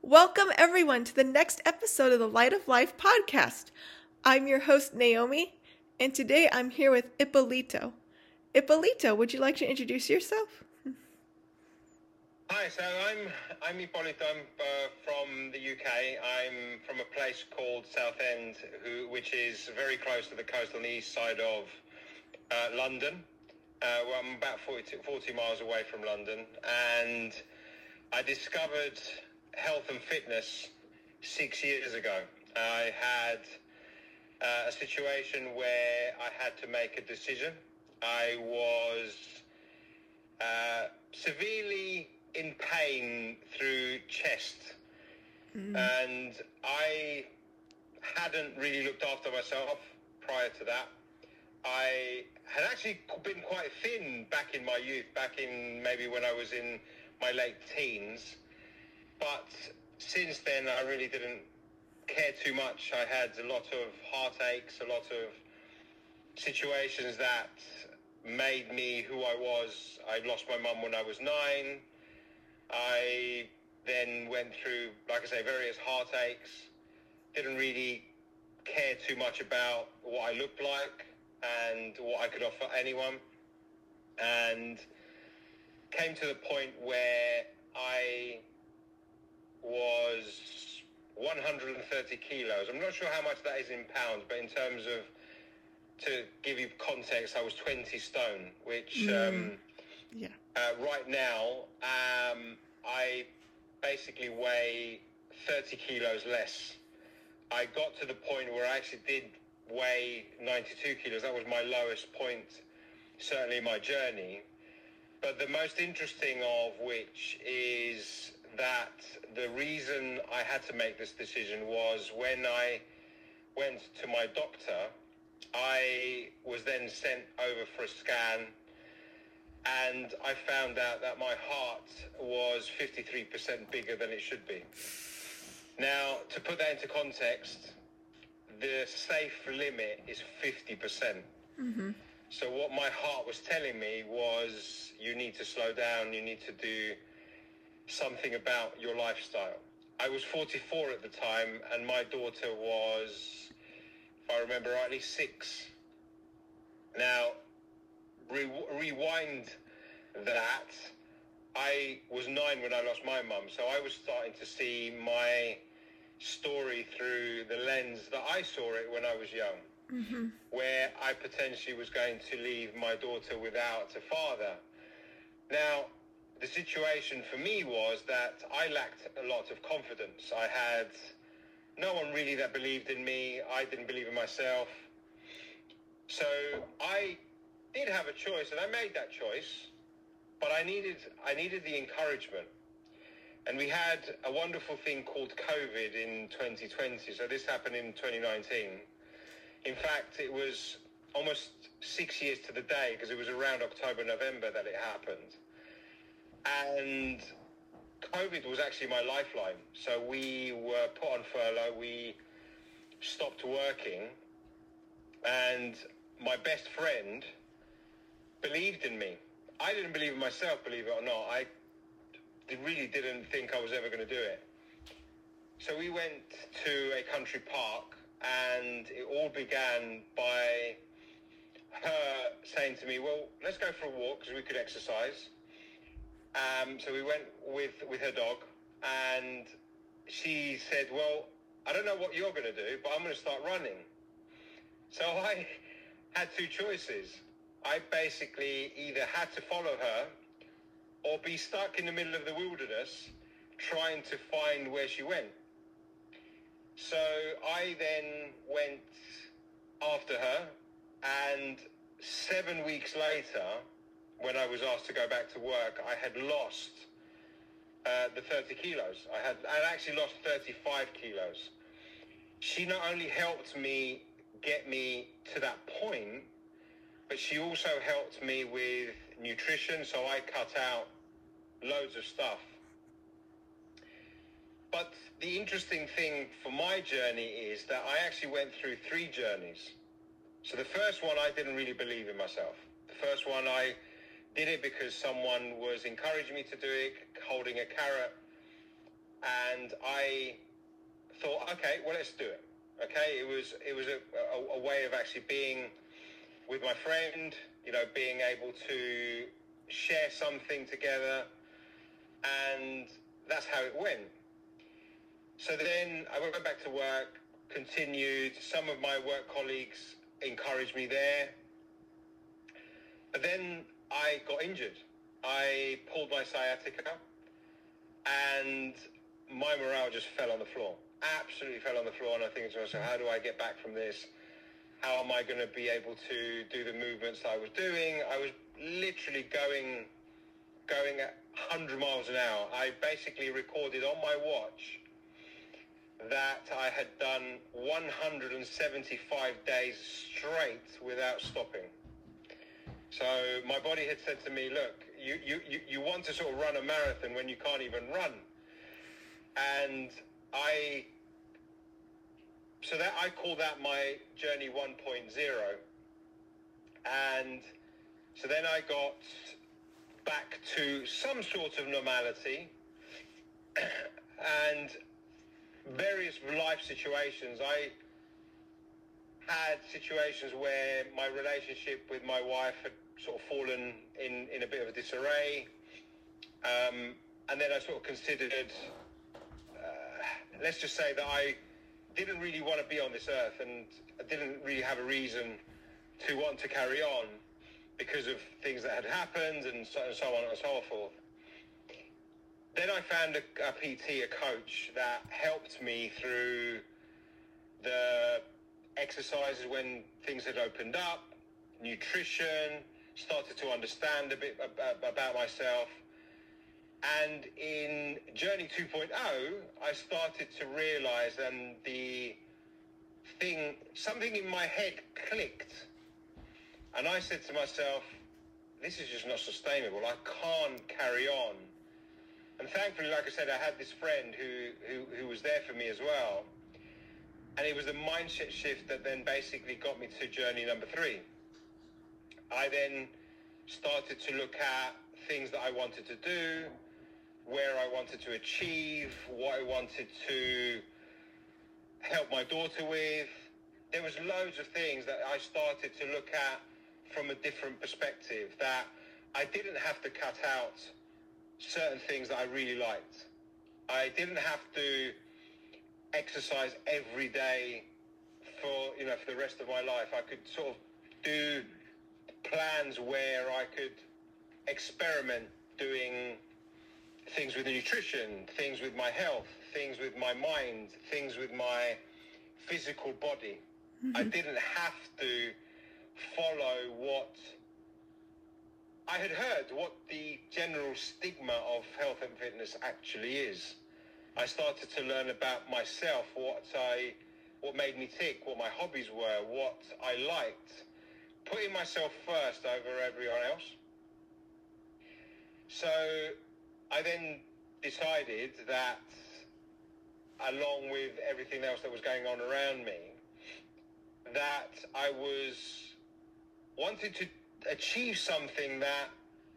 Welcome, everyone, to the next episode of the Light of Life podcast. I'm your host, Naomi, and today I'm here with Ippolito. Ippolito, would you like to introduce yourself? Hi, so I'm Ippolito. I'm from the UK. I'm from a place called Southend, which is very close to the coast on the east side of London. Well, I'm about 40 miles away from London, and I discovered health and fitness 6 years ago. I had a situation where I had to make a decision. I was severely in pain through chest, and I hadn't really looked after myself prior to that. I had actually been quite thin back in my youth, back in maybe when I was in my late teens. But since then, I really didn't care too much. I had a lot of heartaches, a lot of situations that made me who I was. I lost my mum when I was 9. I then went through, like I say, various heartaches. Didn't really care too much about what I looked like and what I could offer anyone. And came to the point where I was 130 kilos. I'm not sure how much that is in pounds, but in terms of, to give you context, I was 20 stone, which right now I basically weigh 30 kilos less. I got to the point where I actually did weigh 92 kilos. That was my lowest point, certainly in my journey. But the most interesting of which is that the reason I had to make this decision was when I went to my doctor, I was then sent over for a scan, and I found out that my heart was 53% bigger than it should be. Now, to put that into context, the safe limit is 50%. So what my heart was telling me was, you need to slow down, you need to do something about your lifestyle. I was 44 at the time, and my daughter was, if I remember rightly, 6. Now, rewind that, I was 9 when I lost my mum, so I was starting to see my story through the lens that I saw it when I was young, where I potentially was going to leave my daughter without a father. Now, the situation for me was that I lacked a lot of confidence. I had no one really that believed in me. I didn't believe in myself. So I did have a choice, and I made that choice, but I needed the encouragement. And we had a wonderful thing called COVID in 2020. So this happened in 2019. In fact, it was almost 6 years to the day, because it was around October, November that it happened. And COVID was actually my lifeline. So we were put on furlough. We stopped working. And my best friend believed in me. I didn't believe in myself, believe it or not. I really didn't think I was ever going to do it. So we went to a country park, and it all began by her saying to me, well, let's go for a walk because we could exercise. So we went with her dog, and she said, well, I don't know what you're going to do, but I'm going to start running. So I had two choices. I basically either had to follow her or be stuck in the middle of the wilderness trying to find where she went. So I then went after her, and 7 weeks later, when I was asked to go back to work, I had lost the 30 kilos. I'd actually lost 35 kilos. She not only helped me get me to that point, but she also helped me with nutrition, so I cut out loads of stuff. But the interesting thing for my journey is that I actually went through 3 journeys. So the first one, I didn't really believe in myself. The first one, I did it because someone was encouraging me to do it, holding a carrot, and and I thought, okay, well, let's do it. Okay, it was a way of actually being with my friend, you know, being able to share something together, and that's how it went. So then I went back to work, continued. Some of my work colleagues encouraged me there, but then I got injured. I pulled my sciatica, and my morale just fell on the floor. Absolutely fell on the floor. And I think to myself, how do I get back from this? How am I going to be able to do the movements I was doing? I was literally going at 100 miles an hour. I basically recorded on my watch that I had done 175 days straight without stopping. So my body had said to me, look, you want to sort of run a marathon when you can't even run. And I call that my journey 1.0. And so then I got back to some sort of normality, and various life situations. I had situations where my relationship with my wife had sort of fallen in a bit of a disarray. And then I sort of considered, let's just say that I didn't really want to be on this earth, and I didn't really have a reason to want to carry on because of things that had happened and so on and so forth. Then I found a PT, a coach, that helped me through the exercises when things had opened up, nutrition, started to understand a bit about myself. And in Journey 2.0, I started to realize, and something in my head clicked. And I said to myself, this is just not sustainable. I can't carry on. And thankfully, like I said, I had this friend who was there for me as well. And it was the mindset shift that then basically got me to journey number 3. I then started to look at things that I wanted to do, where I wanted to achieve, what I wanted to help my daughter with. There was loads of things that I started to look at from a different perspective, that I didn't have to cut out certain things that I really liked. I didn't have to exercise every day for the rest of my life. I could sort of do plans where I could experiment doing things with the nutrition, things with my health, things with my mind, things with my physical body. Mm-hmm. I didn't have to follow what I had heard, what the general stigma of health and fitness actually is. I started to learn about myself, what made me tick, what my hobbies were, what I liked, putting myself first over everyone else. So I then decided that, along with everything else that was going on around me, that I wanted to achieve something that,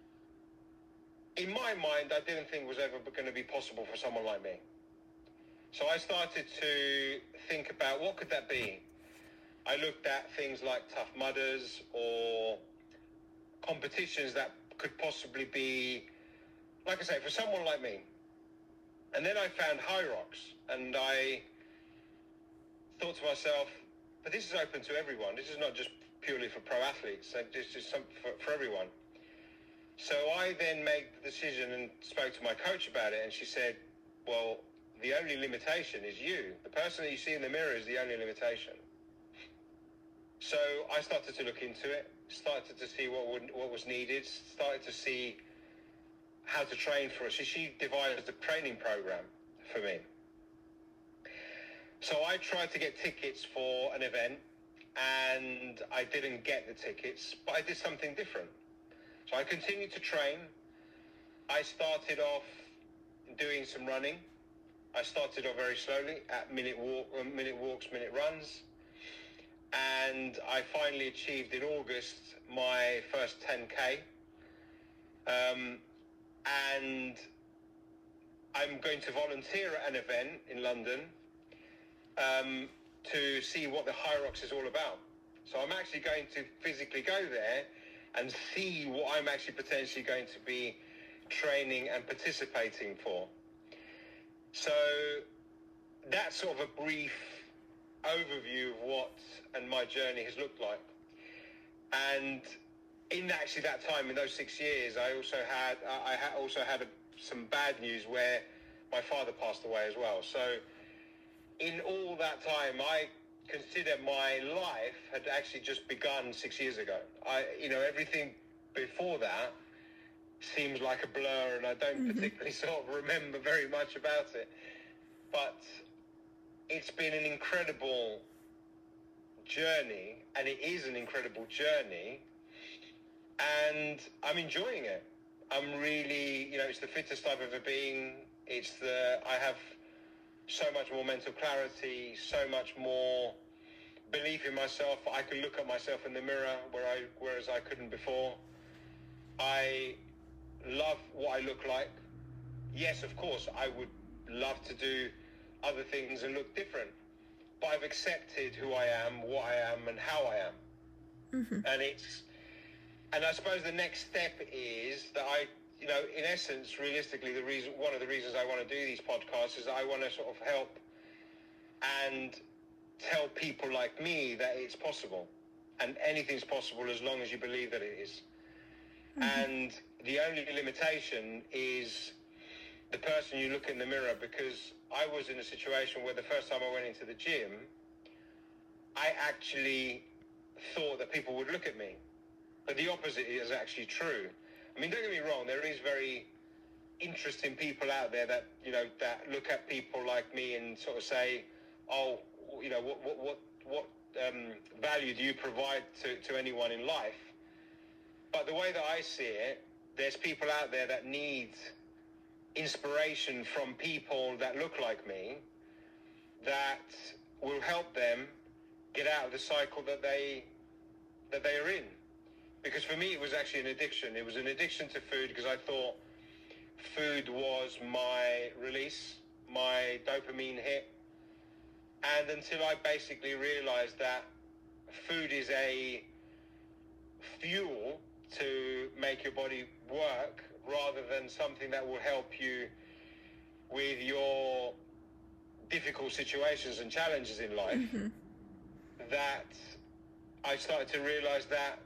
in my mind, I didn't think was ever going to be possible for someone like me. So I started to think about, what could that be? I looked at things like Tough Mudders or competitions that could possibly be, like I say, for someone like me. And then I found High Rocks, and I thought to myself, but this is open to everyone. This is not just purely for pro athletes. This is something for everyone. So I then made the decision and spoke to my coach about it, and she said, well, the only limitation is you. The person that you see in the mirror is the only limitation. So I started to look into it, started to see what was needed, started to see how to train for it. So she devised a training program for me. So I tried to get tickets for an event, and I didn't get the tickets, but I did something different. So I continued to train. I started off doing some running. I started off very slowly at minute walks, minute runs. And I finally achieved in August my first 10K. And I'm going to volunteer at an event in London to see what the Hyrox is all about. So I'm actually going to physically go there and see what I'm actually potentially going to be training and participating for. So that's sort of a brief overview of what and my journey has looked like. And in actually that time, in those 6 years, I also had some bad news where my father passed away as well. So in all that time, I consider my life had actually just begun 6 years ago. Everything before that seems like a blur, and I don't particularly sort of remember very much about it. But it's been an incredible journey, and it is an incredible journey, and I'm enjoying it. I'm really, it's the fittest I've ever been. I have so much more mental clarity, so much more belief in myself. I can look at myself in the mirror whereas I couldn't before. I love what I look like. Yes, of course, I would love to do other things and look different, but I've accepted who I am, what I am, and how I am. And I suppose the next step is that in essence, realistically, one of the reasons I want to do these podcasts is that I want to sort of help and tell people like me that it's possible, and anything's possible as long as you believe that it is. And the only limitation is the person you look in the mirror, because I was in a situation where the first time I went into the gym, I actually thought that people would look at me. But the opposite is actually true. I mean, don't get me wrong, there is very interesting people out there that, that look at people like me and sort of say, oh, what value do you provide to anyone in life? But the way that I see it, there's people out there that need inspiration from people that look like me, that will help them get out of the cycle that they are in. Because for me, it was actually an addiction. It was an addiction to food, because I thought food was my release, my dopamine hit. And until I basically realized that food is a fuel to make your body work, rather than something that will help you with your difficult situations and challenges in life, that I started to realize that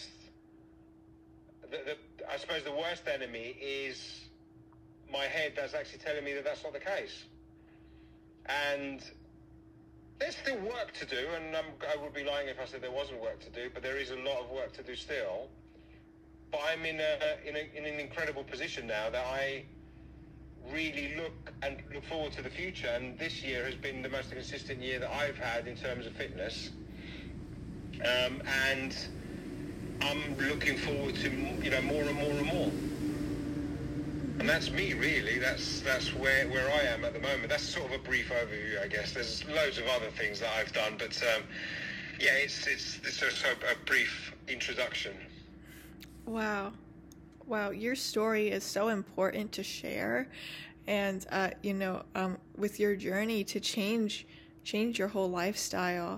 I suppose the worst enemy is my head that's actually telling me that that's not the case. And there's still work to do, and I would be lying if I said there wasn't work to do, but there is a lot of work to do still. But I'm in an incredible position now that I really look forward to the future. And this year has been the most consistent year that I've had in terms of fitness. And I'm looking forward to more and more and more. And that's me, really. That's where I am at the moment. That's sort of a brief overview, I guess. There's loads of other things that I've done, but it's just a brief introduction. Wow, your story is so important to share, and with your journey to change your whole lifestyle,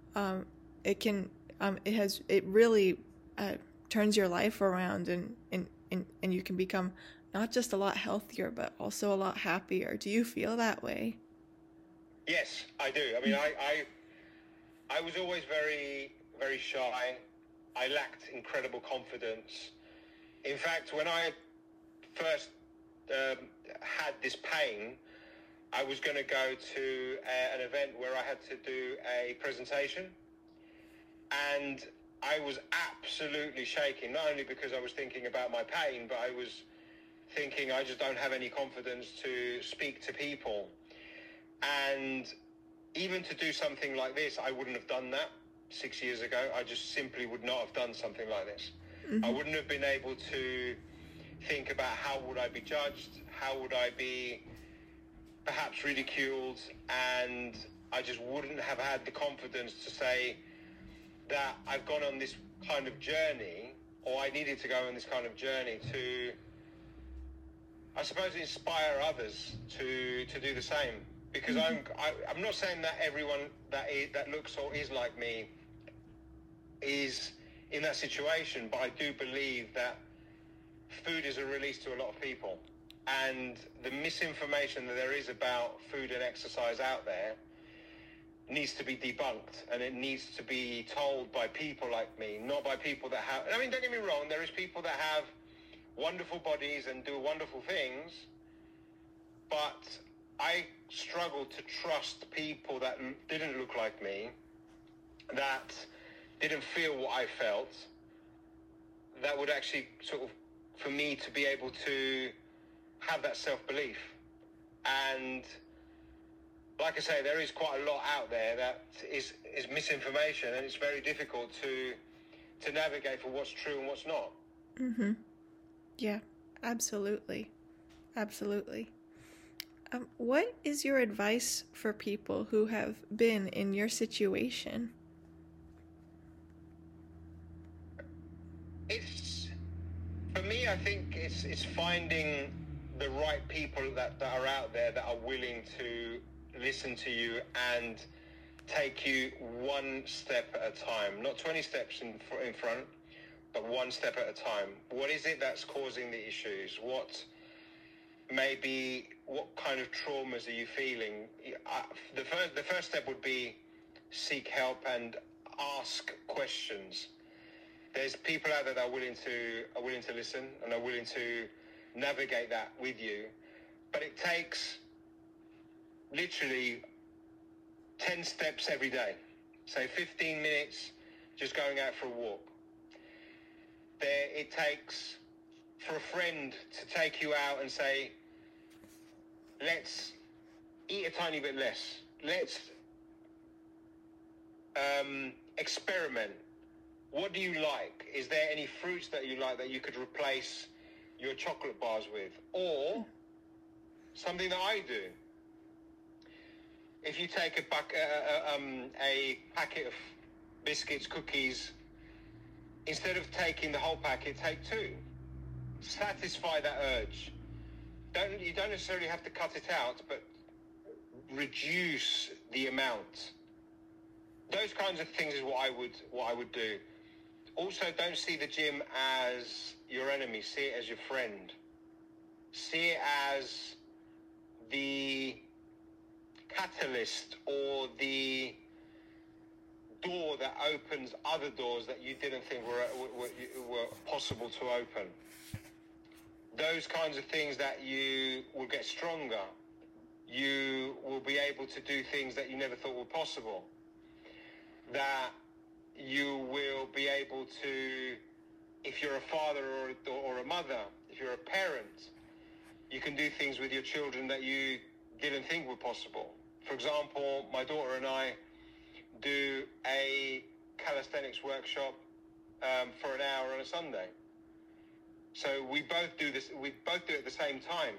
it really turns your life around, and you can become not just a lot healthier, but also a lot happier. Do you feel that way? Yes, I do. I mean, I was always very, very shy. I lacked incredible confidence. In fact, when I first had this pain, I was going to go to an event where I had to do a presentation, and I was absolutely shaking, not only because I was thinking about my pain, but I was thinking I just don't have any confidence to speak to people. And even to do something like this, I wouldn't have done that 6 years ago. I just simply would not have done something like this. I wouldn't have been able to think about how would I be judged, how would I be perhaps ridiculed, and I just wouldn't have had the confidence to say that I've gone on this kind of journey, or I needed to go on this kind of journey to I suppose, inspire others to do the same. Because I'm not saying that everyone that looks or is like me is in that situation, but I do believe that food is a release to a lot of people, and the misinformation that there is about food and exercise out there needs to be debunked, and it needs to be told by people like me, not by people that have, I mean, don't get me wrong, there is people that have wonderful bodies and do wonderful things, but I struggle to trust people that didn't look like me, that didn't feel what I felt, that would actually sort of, for me to be able to have that self-belief. And like I say, there is quite a lot out there that is misinformation, and it's very difficult to navigate for what's true and what's not. Mm-hmm. Yeah, absolutely. Absolutely. What is your advice for people who have been in your situation? For me, I think it's finding the right people that are out there that are willing to listen to you and take you one step at a time, not 20 steps in front, but one step at a time. What is it that's causing the issues? What kind of traumas are you feeling? The first step would be seek help and ask questions. There's people out there that are willing to listen and are willing to navigate that with you, but it takes literally 10 steps every day. Say 15 minutes just going out for a walk. It takes for a friend to take you out and say, let's eat a tiny bit less. Let's experiment. What do you like? Is there any fruits that you like that you could replace your chocolate bars with? Or something that I do. If you take a packet of biscuits, cookies, instead of taking the whole packet, take 2. Satisfy that urge. You don't necessarily have to cut it out, but reduce the amount. Those kinds of things is what I would do. Also, don't see the gym as your enemy. See it as your friend. See it as the catalyst or the door that opens other doors that you didn't think were possible to open. Those kinds of things that you will get stronger. You will be able to do things that you never thought were possible. That you will be able to, if you're a father or a mother, if you're a parent, you can do things with your children that you didn't think were possible. For example, my daughter and I do a calisthenics workshop for an hour on a Sunday. So we both do this. We both do it at the same time.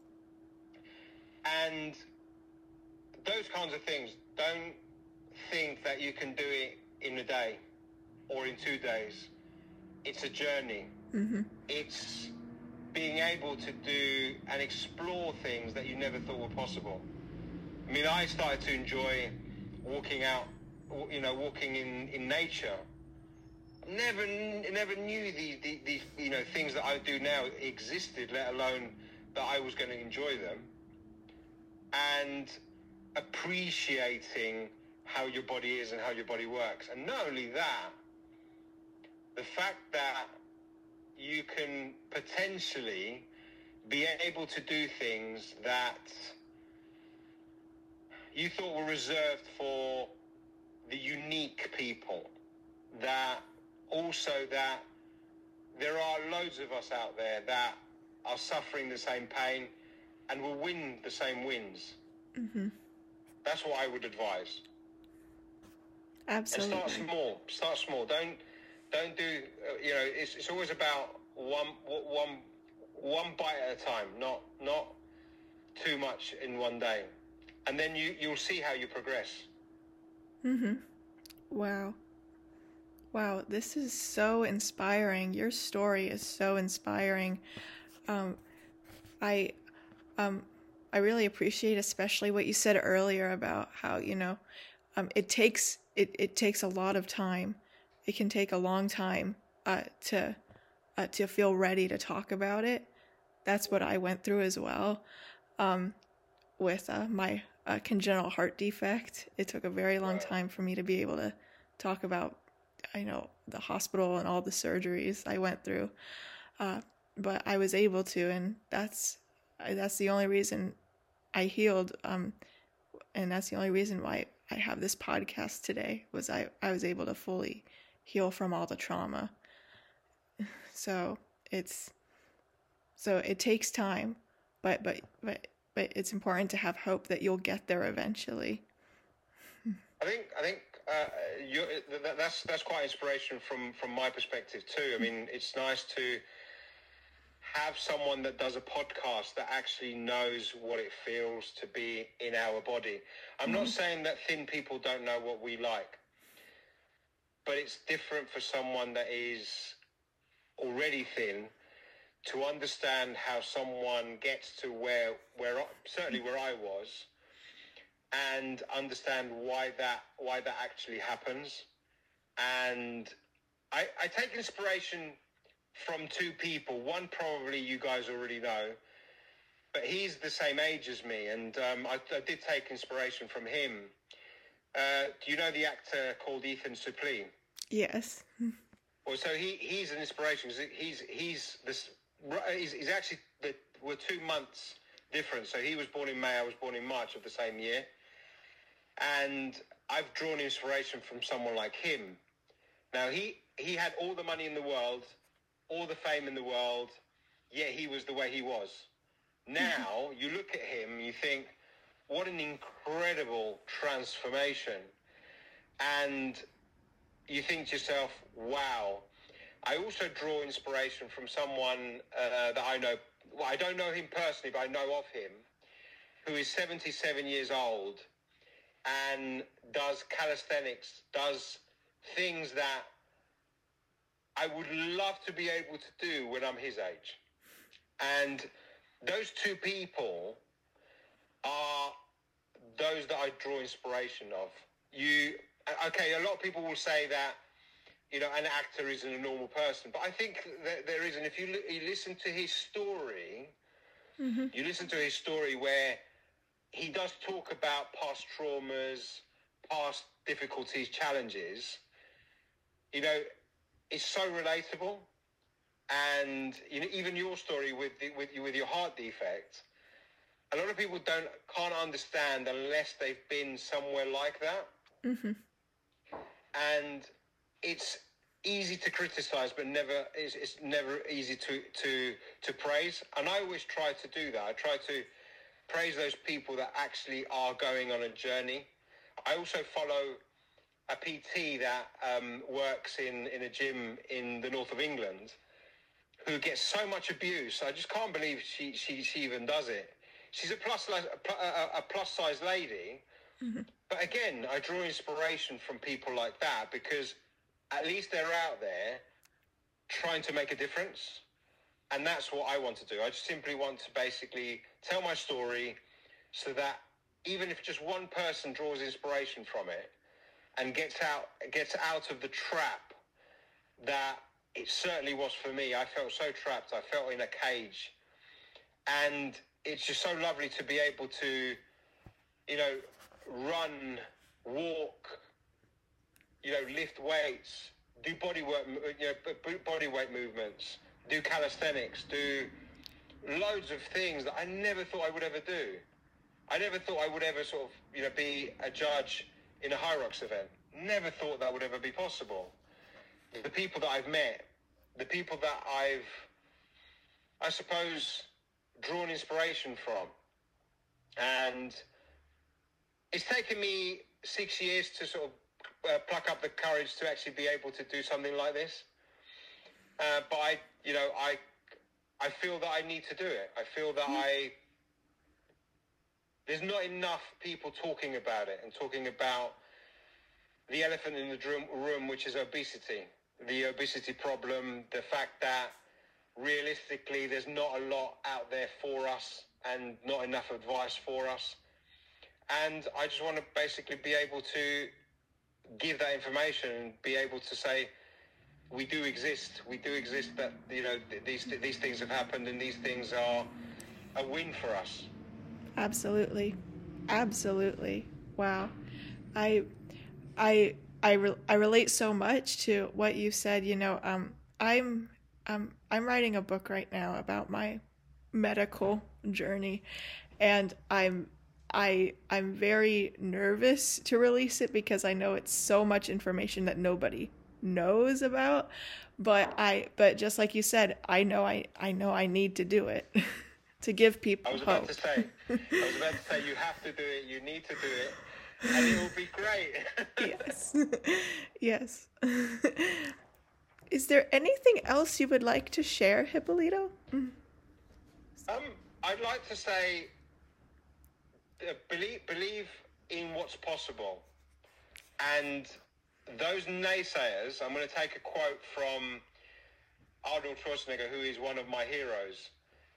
And those kinds of things, don't think that you can do it in a day or in 2 days. It's a journey. Mm-hmm. It's being able to do and explore things that you never thought were possible. I mean, I started to enjoy walking out, walking in nature. Never knew these things that I do now existed, let alone that I was going to enjoy them. And appreciating how your body is and how your body works. And not only that, the fact that you can potentially be able to do things that you thought were reserved for the unique people, that there are loads of us out there that are suffering the same pain and will win the same wins. Mm-hmm. That's what I would advise. Absolutely. And start small. Don't do, it's always about one bite at a time, not too much in one day. And then you'll see how you progress. Mm-hmm. Wow, this is so inspiring. Your story is so inspiring. I um I really appreciate especially what you said earlier about how, it takes a lot of time. It can take a long time to feel ready to talk about it. That's what I went through as well. With my congenital heart defect, it took a very long time for me to be able to talk about, the hospital and all the surgeries I went through. But I was able to, and that's the only reason I healed. And that's the only reason why I have this podcast today, was I was able to fully heal from all the trauma. So it takes time, but it's important to have hope that you'll get there eventually. I think that's quite inspiration from my perspective too. I mean, it's nice to have someone that does a podcast that actually knows what it feels to be in our body. I'm not saying that thin people don't know what we like, but it's different for someone that is already thin to understand how someone gets to where I was, and understand why that actually happens. And I take inspiration from two people. One probably you guys already know, but he's the same age as me, and I did take inspiration from him. Do you know the actor called Ethan Suplee? Yes. Well, so he's an inspiration. He's actually, we're 2 months different. So he was born in May, I was born in March of the same year. And I've drawn inspiration from someone like him. Now, he had all the money in the world, all the fame in the world, yet he was the way he was. Now, you look at him, you think, what an incredible transformation. And you think to yourself, wow. I also draw inspiration from someone that I know. Well, I don't know him personally, but I know of him, who is 77 years old and does calisthenics, does things that I would love to be able to do when I'm his age. And those two people are those that I draw inspiration of. Okay, a lot of people will say that, an actor isn't a normal person, but I think that there is. And if you listen to his story, you listen to his story where he does talk about past traumas, past difficulties, challenges, it's so relatable. And, even your story with your heart defect, a lot of people can't understand unless they've been somewhere like that. And it's easy to criticize, but it's never easy to praise. And I always try to do that. I try to praise those people that actually are going on a journey. I also follow a PT that works in a gym in the north of England, who gets so much abuse. I just can't believe she even does it. She's a plus size lady. But again, I draw inspiration from people like that, because at least they're out there trying to make a difference. And that's what I want to do. I just simply want to basically tell my story so that even if just one person draws inspiration from it and gets out of the trap that it certainly was for me. I felt so trapped. I felt in a cage. And it's just so lovely to be able to, run, walk, lift weights, do body weight movements, do calisthenics, do loads of things that I never thought I would ever do. I never thought I would ever sort of, be a judge in a High Rocks event. Never thought that would ever be possible. The people that I've met, the people that I suppose, drawn inspiration from. And it's taken me 6 years to sort of pluck up the courage to actually be able to do something like this. But I feel that I need to do it. I feel that there's not enough people talking about it and talking about the elephant in the room, which is obesity. The obesity problem, the fact that realistically, there's not a lot out there for us and not enough advice for us. And I just want to basically be able to give that information and be able to say, we do exist, that, you know, these things have happened and these things are a win for us. Absolutely. Absolutely. Wow. I I relate so much to what you said. You know, I'm writing a book right now about my medical journey, and I'm very nervous to release it because I know it's so much information that nobody knows about. But just like you said, I know I need to do it to give people I was hope. about to say you have to do it, you need to do it, and it will be great. Yes. Yes. Is there anything else you would like to share, Hippolito? I'd like to say, believe in what's possible, and those naysayers. I'm going to take a quote from Arnold Schwarzenegger, who is one of my heroes.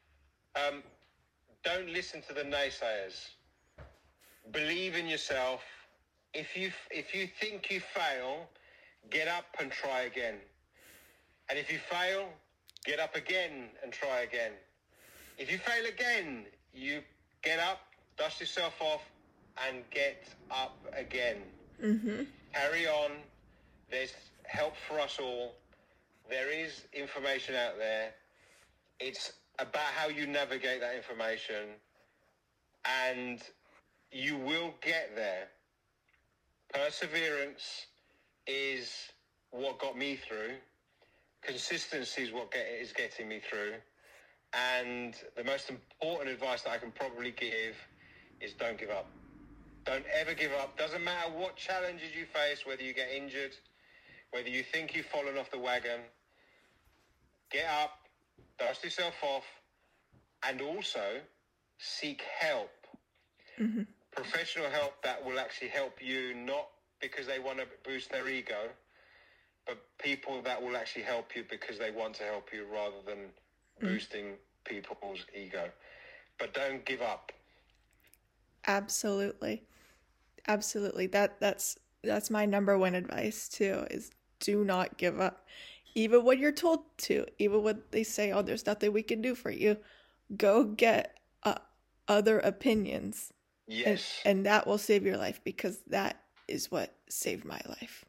Don't listen to the naysayers. Believe in yourself. If you think you fail, get up and try again. And if you fail, get up again and try again. If you fail again, you get up, dust yourself off, and get up again. Mm-hmm. Carry on. There's help for us all. There is information out there. It's about how you navigate that information, and you will get there. Perseverance is what got me through. Consistency is what is getting me through. And the most important advice that I can probably give is don't give up. Don't ever give up. Doesn't matter what challenges you face, whether you get injured, whether you think you've fallen off the wagon. Get up, dust yourself off, and also seek help. Mm-hmm. Professional help that will actually help you, not because they want to boost their ego, but people that will actually help you because they want to help you rather than boosting people's ego. But don't give up. Absolutely. Absolutely. That's my number one advice too, is do not give up. Even when you're told to, even when they say, oh, there's nothing we can do for you, go get other opinions. Yes. And that will save your life, because that is what saved my life.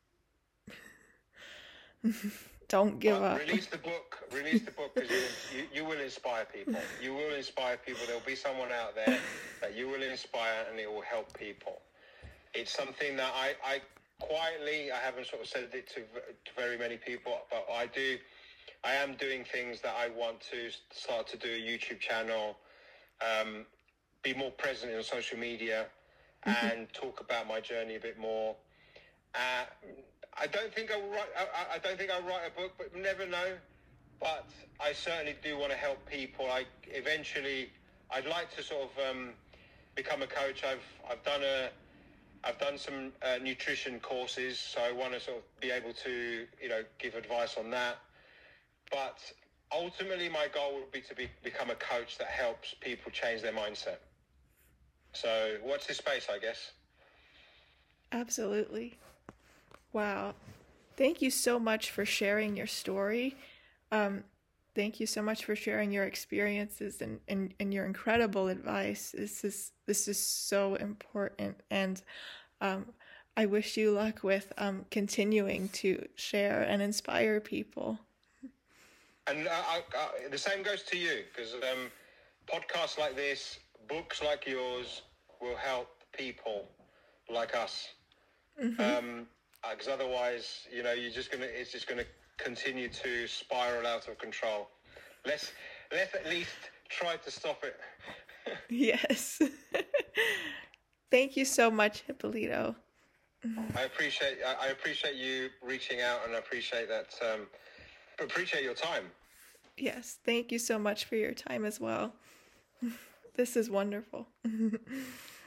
Don't give up. Release the book because you will inspire people. You will inspire people. There'll be someone out there that you will inspire, and it will help people. It's something that I quietly, I haven't sort of said it to very many people, but I am doing things that I want to start to do a YouTube channel, be more present in social media, and talk about my journey a bit more. I don't think I'll write a book, but never know. But I certainly do want to help people. I'd like to sort of become a coach. I've done some nutrition courses, so I want to sort of be able to, give advice on that. But ultimately, my goal would be to become a coach that helps people change their mindset. So watch this space, I guess. Absolutely. Wow. Thank you so much for sharing your story. Thank you so much for sharing your experiences and your incredible advice. This is so important, and I wish you luck with continuing to share and inspire people. And the same goes to you, because podcasts like this, books like yours will help people like us. Because otherwise, it's just gonna continue to spiral out of control. Let's at least try to stop it. Yes. Thank you so much, Hippolito. I appreciate you reaching out, and I appreciate that. Appreciate your time. Yes, thank you so much for your time as well. This is wonderful.